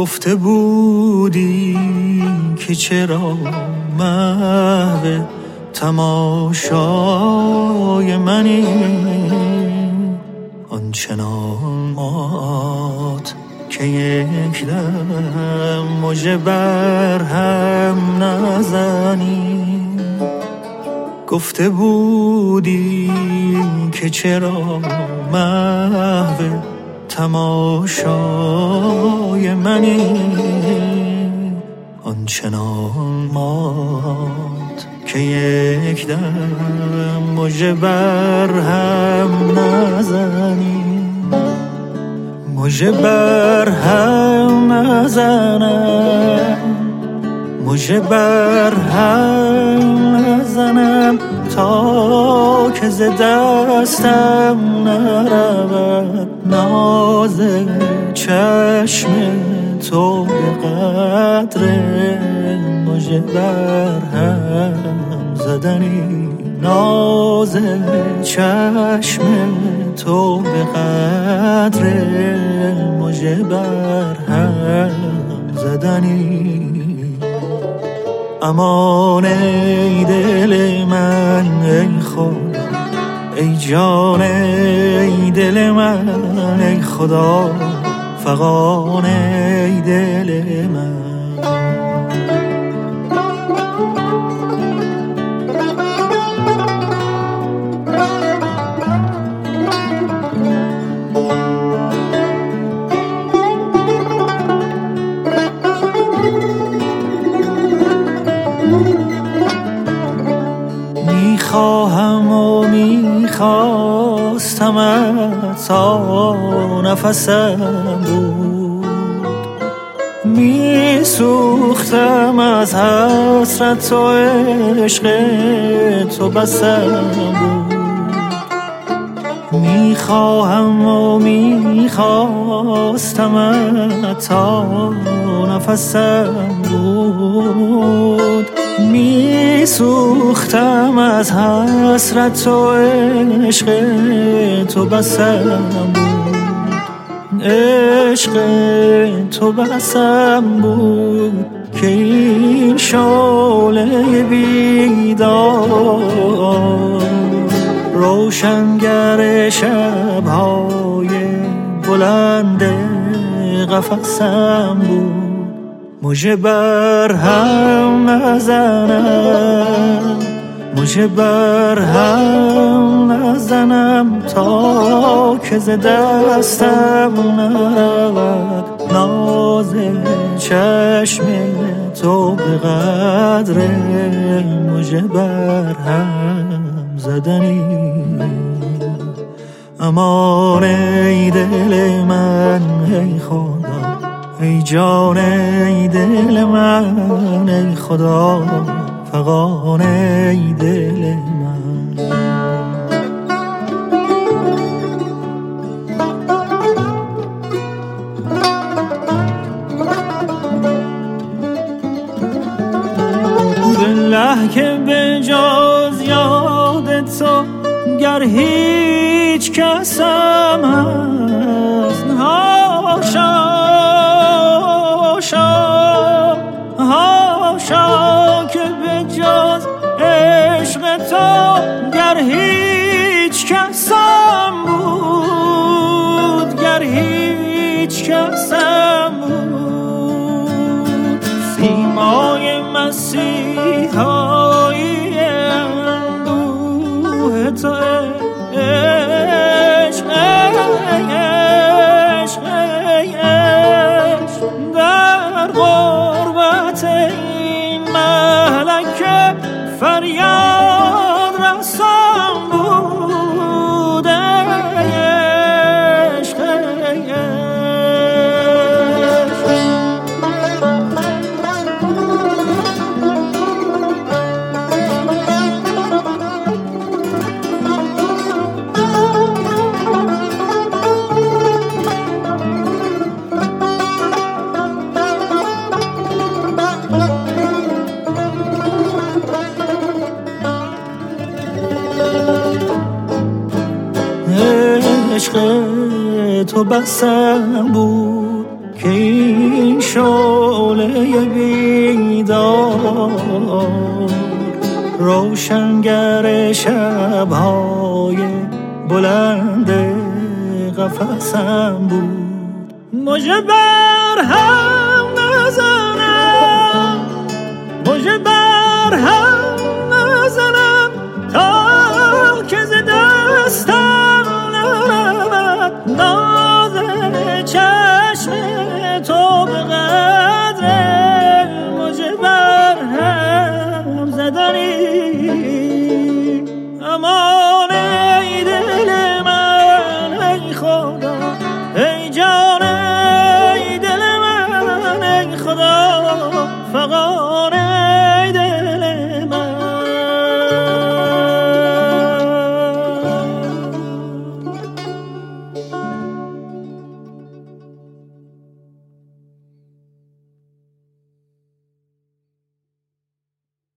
گفته بودی که چرا محو تماشای منی، آنچنان مات که یک دم مژه بر هم نزنی. گفته بودی که چرا محو تماشای منی، آنچنان مات که یک دم مژه بر هم نزنی. مژه بر هم نزنم، مژه بر هم نزنم تا که ز دستم نرود ناز چشم تو به قدر مژه بر هم زدنی. ناز چشم تو به قدر مژه بر هم زدنی. امان ای دل من ای خدا، ای جان ای دل من ای خدا، فغان ای دل من. میخواهم و میخواستمت تا نفسم بود، میسوختم از حسرت و عشق تو بسم بود. میخواهم و میخواستمت تا نفسم بود، میسوختم از حسرت و عشق تو بسم بود. عشق تو بسم بود که این شعله بیدار روشنگر شب‌های بلند قفسم بود. مژه بر هم نزنم، مژه بر هم نزنم تا که ز دستم نرود ناز چشم تو به قدر مژه بر هم زدنی. امان ای دل من ای خدا، ای جان ای دل من ای خدا، فغان ای دل من. بالله که به جز یاد تو گر هیچ کسم هست، هاشا هاشا که به جز عشق تو گر هیچ کسم بود، گر هیچ کسم بود. سیمای مسیحایی اندوه تو عشق عشق عشق در غربت این مهلکه فریاد رسان بود. عشق عشق تو بسم بود که این شعله بیدار روشنگر شب‌های بلند قفسم بود. مژه بر هم نزنم، مژه بر هم